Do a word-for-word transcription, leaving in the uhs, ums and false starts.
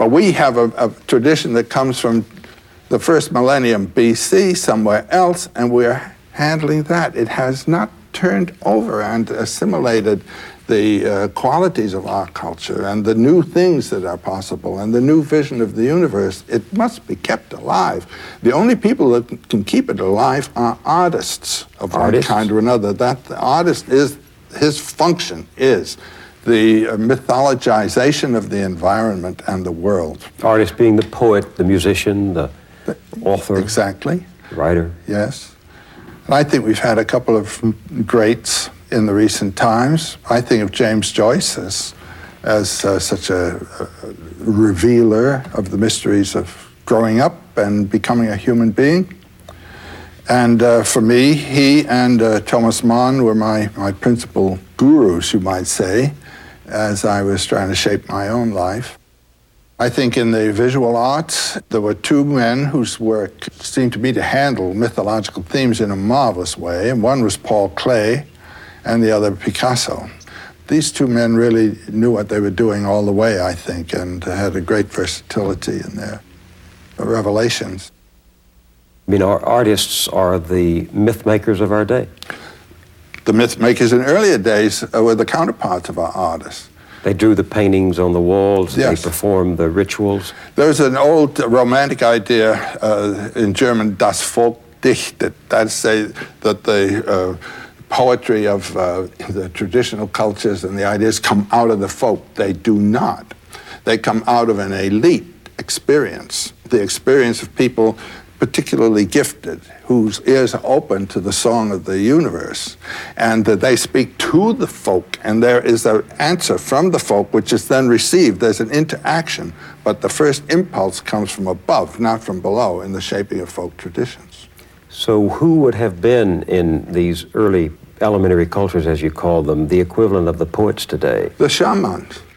But we have a, a tradition that comes from the first millennium B C somewhere else, and we're handling that. It has not turned over and assimilated the uh, qualities of our culture and the new things that are possible and the new vision of the universe. It must be kept alive. The only people that can keep it alive are artists of artists? one kind or another. That the artist is, his function is the uh, mythologization of the environment and the world. Artist being the poet, the musician, the, the author. Exactly. The writer. Yes. And I think we've had a couple of greats in the recent times. I think of James Joyce as, as uh, such a, a revealer of the mysteries of growing up and becoming a human being. And uh, for me, he and uh, Thomas Mann were my, my principal gurus, you might say, as I was trying to shape my own life. I think in the visual arts, there were two men whose work seemed to me to handle mythological themes in a marvelous way, and one was Paul Klee, and the other Picasso. These two men really knew what they were doing all the way, I think, and had a great versatility in their revelations. I mean, our artists are the myth makers of our day. The myth makers in earlier days were the counterparts of our artists. They drew the paintings on the walls, yes. They performed the rituals. There's an old romantic idea uh, in German, das Volkdichtet, that's say that the uh, poetry of uh, the traditional cultures and the ideas come out of the folk. They do not. They come out of an elite experience, the experience of people particularly gifted, whose ears are open to the song of the universe, and that they speak to the folk, and there is an answer from the folk which is then received. There's an interaction, but the first impulse comes from above, not from below, in the shaping of folk traditions. So who would have been in these early elementary cultures, as you call them, the equivalent of the poets today? The shamans.